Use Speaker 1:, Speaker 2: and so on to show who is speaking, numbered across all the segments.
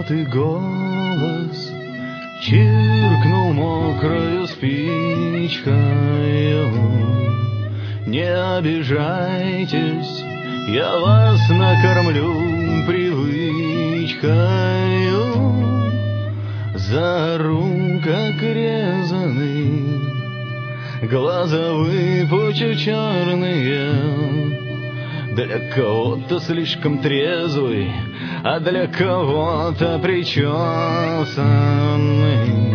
Speaker 1: сотый голос чиркнул мокрою спичкою. Не обижайтесь, я вас накормлю привычкою. Заору, как резаный, глаза выпучу черные. Для кого-то слишком трезвый, а для кого-то причесанный.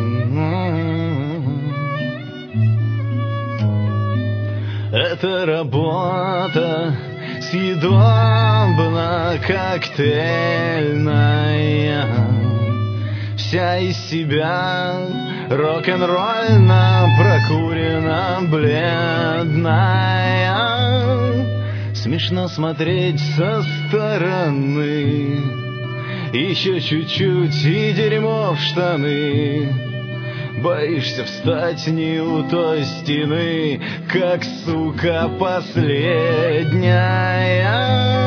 Speaker 1: Эта работа съедобно-коктейльная, вся из себя рок-н-ролльно прокурена, бледная. Смешно смотреть со стороны, еще чуть-чуть и дерьмо в штаны. Боишься встать не у той стены, как сука последняя.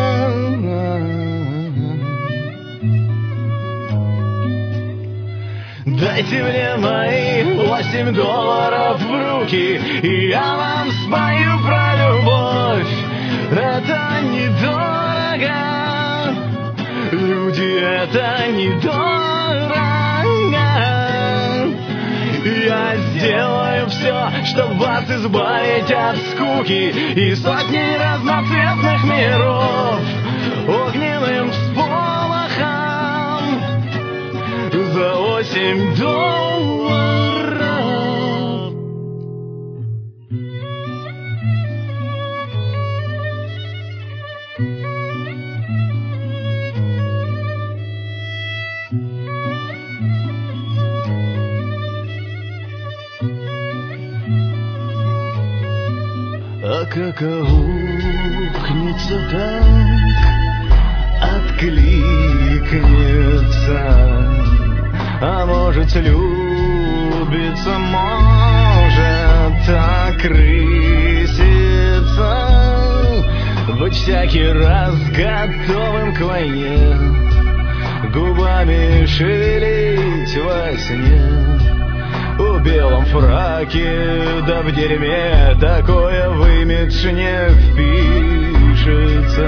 Speaker 1: Дайте мне мои $8 в руки, и я вам спою про любовь. Это недорого, люди, это недорого. Я сделаю все, чтобы вас избавить от скуки и сотни разноцветных миров огненным всполохом за $8. А как аукнется так, откликнется, а может слюбится, может окрысится, быть всякий раз готовым к войне, губами шевелить во сне. В белом фраке, да в дерьме, такое в имидж не впишется.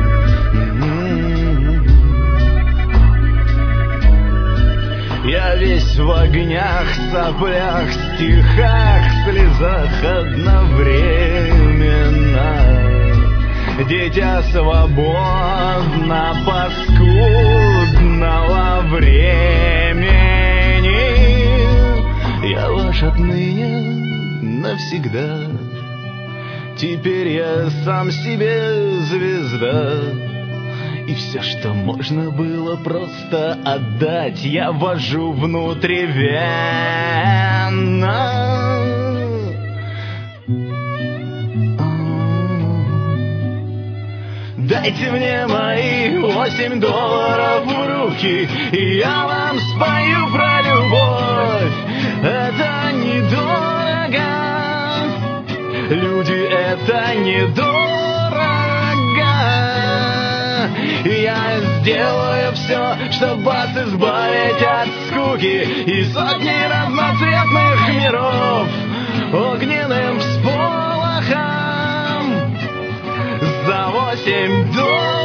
Speaker 1: Я весь в огнях, соплях, стихах, слезах одновременно. Дитя свободно паскудного времени. Я ваш отныне навсегда. Теперь я сам себе звезда. И все, что можно было просто отдать, я вожу внутривенно. Дайте мне мои $8 в руки, и я вам спою про любовь. Это недорого, люди, это недорого. Я сделаю все, чтобы вас избавить от скуки и сотни разноцветных миров огненным всполохом за $8.